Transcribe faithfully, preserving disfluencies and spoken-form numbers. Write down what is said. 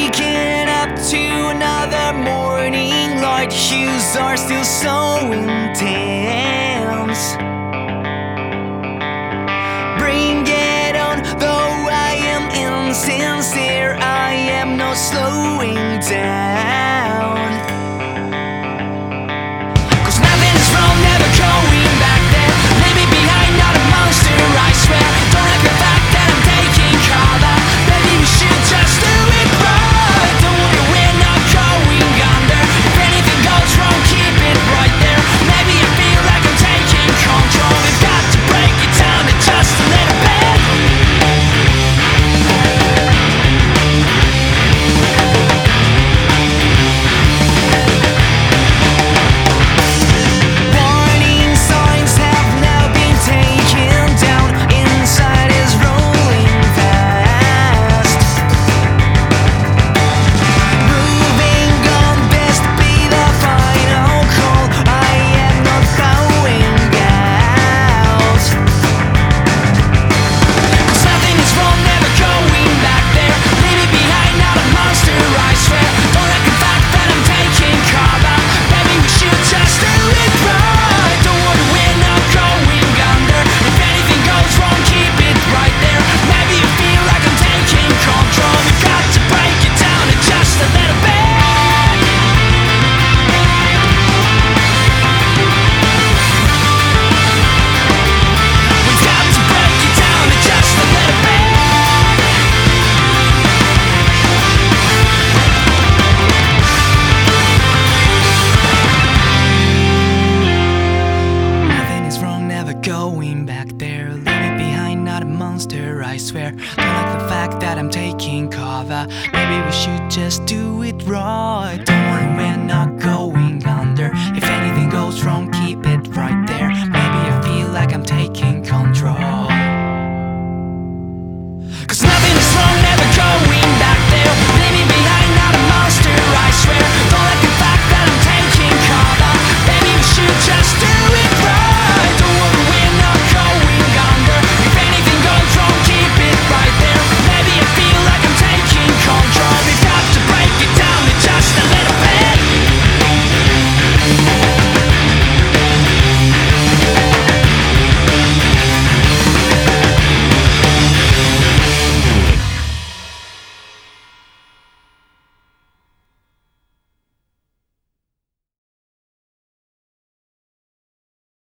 Waking up to another morning light, shoes are still so intense. Bring it on, though I am insincere, I am no slowing down. Cause nothing is wrong, never going back there. Leave me behind, not a monster, I swear. Don't like the fact that I'm taking cover. Maybe we should just do it right. Don't worry, we're not going under. If anything goes wrong, keep it right there. Maybe I feel like I'm taking control. We've got to break it down to just a little bit. Going back there, leave me behind, not a monster, I swear. Don't like the fact that I'm taking cover. Maybe we should just do